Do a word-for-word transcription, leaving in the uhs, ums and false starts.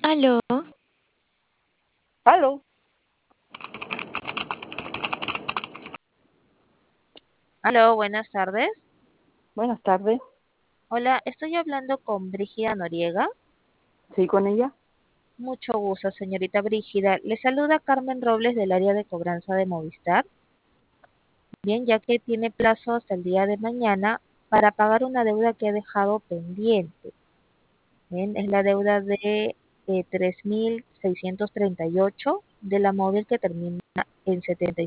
Aló, Aló, Aló, buenas tardes. buenas tardes. Hola, estoy hablando con Brígida Noriega. ¿Sí con ella? Mucho gusto, señorita Brígida. Le saluda Carmen Robles del área de cobranza de Movistar. Bien, ya que tiene plazo hasta el día de mañana para pagar una deuda que ha dejado pendiente. Bien, es la deuda de eh, tres mil seiscientos treinta y ocho de la móvil que termina en setenta y